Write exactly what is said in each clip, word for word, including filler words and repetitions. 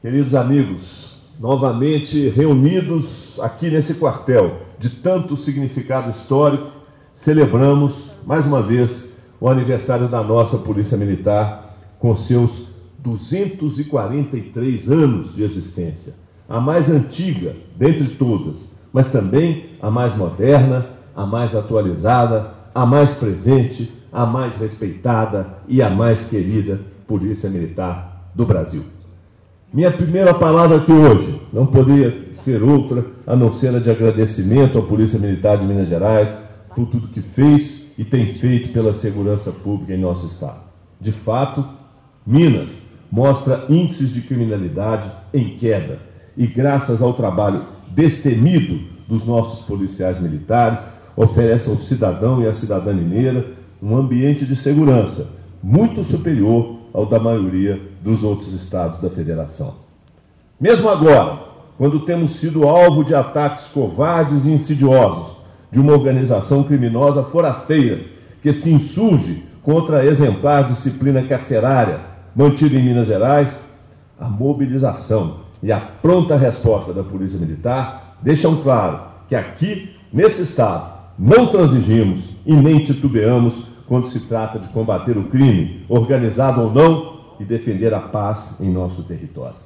Queridos amigos, novamente reunidos aqui nesse quartel de tanto significado histórico, celebramos mais uma vez o aniversário da nossa Polícia Militar com seus duzentos e quarenta e três anos de existência, a mais antiga dentre todas, mas também a mais moderna, a mais atualizada, a mais presente, a mais respeitada e a mais querida Polícia Militar do Brasil. Minha primeira palavra aqui hoje não poderia ser outra a não ser a de agradecimento à Polícia Militar de Minas Gerais por tudo que fez e tem feito pela segurança pública em nosso estado. De fato, Minas mostra índices de criminalidade em queda e, graças ao trabalho destemido dos nossos policiais militares, oferece ao cidadão e à cidadã mineira um ambiente de segurança muito superior ao da maioria dos outros estados da federação. Mesmo agora, quando temos sido alvo de ataques covardes e insidiosos de uma organização criminosa forasteira que se insurge contra a exemplar disciplina carcerária mantida em Minas Gerais, a mobilização e a pronta resposta da Polícia Militar deixam claro que aqui, nesse estado, não transigimos e nem titubeamos quando se trata de combater o crime, organizado ou não, e defender a paz em nosso território.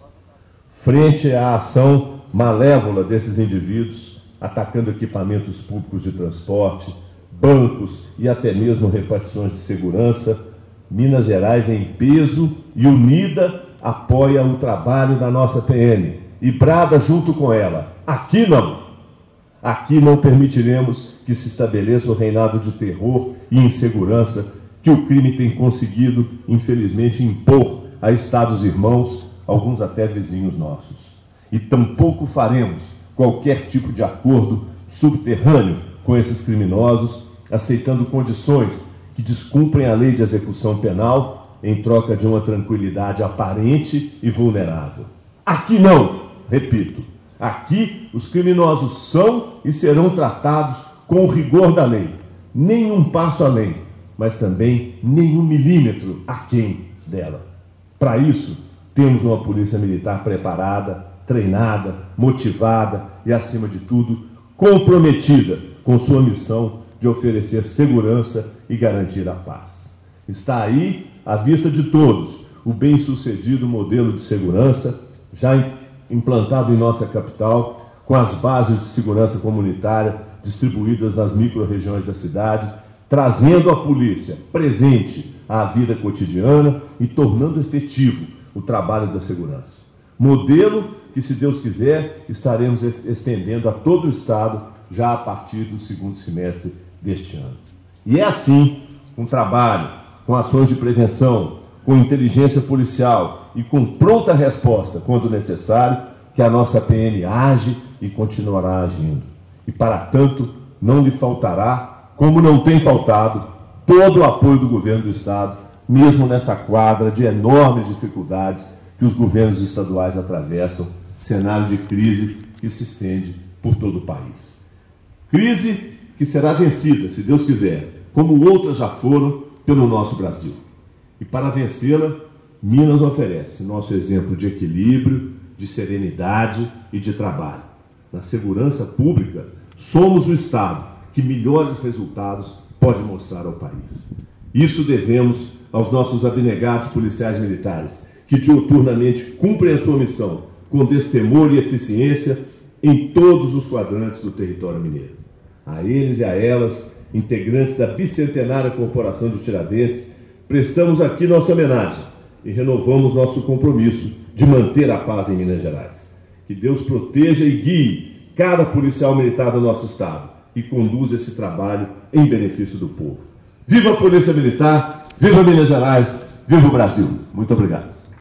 Frente à ação malévola desses indivíduos, atacando equipamentos públicos de transporte, bancos e até mesmo repartições de segurança, Minas Gerais, em peso e unida, apoia o trabalho da nossa P M e brada junto com ela: aqui não! Aqui não permitiremos que se estabeleça o reinado de terror e insegurança que o crime tem conseguido, infelizmente, impor a estados irmãos, alguns até vizinhos nossos. E tampouco faremos qualquer tipo de acordo subterrâneo com esses criminosos, aceitando condições que descumprem a lei de execução penal em troca de uma tranquilidade aparente e vulnerável. Aqui não, repito, aqui os criminosos são e serão tratados com o rigor da lei, nem um passo além, mas também nem um milímetro aquém dela. Para isso, temos uma polícia militar preparada, treinada, motivada e, acima de tudo, comprometida com sua missão de oferecer segurança e garantir a paz. Está aí, à vista de todos, o bem-sucedido modelo de segurança, já implantado em nossa capital, com as bases de segurança comunitária distribuídas nas micro-regiões da cidade, trazendo a polícia presente à vida cotidiana e tornando efetivo o trabalho da segurança. Modelo que, se Deus quiser, estaremos estendendo a todo o estado já a partir do segundo semestre deste ano. E é assim, com trabalho, com ações de prevenção, com inteligência policial e com pronta resposta, quando necessário, que a nossa P M age e continuará agindo. E, para tanto, não lhe faltará, como não tem faltado, todo o apoio do governo do estado, mesmo nessa quadra de enormes dificuldades que os governos estaduais atravessam, cenário de crise que se estende por todo o país. Crise que será vencida, se Deus quiser, como outras já foram pelo nosso Brasil. E para vencê-la, Minas oferece nosso exemplo de equilíbrio, de serenidade e de trabalho. Na segurança pública, somos o estado que melhores resultados pode mostrar ao país. Isso devemos aos nossos abnegados policiais militares, que diuturnamente cumprem a sua missão com destemor e eficiência em todos os quadrantes do território mineiro. A eles e a elas, integrantes da bicentenária Corporação de Tiradentes, prestamos aqui nossa homenagem e renovamos nosso compromisso de manter a paz em Minas Gerais. Que Deus proteja e guie cada policial militar do nosso estado e conduza esse trabalho em benefício do povo. Viva a Polícia Militar, viva Minas Gerais, viva o Brasil. Muito obrigado.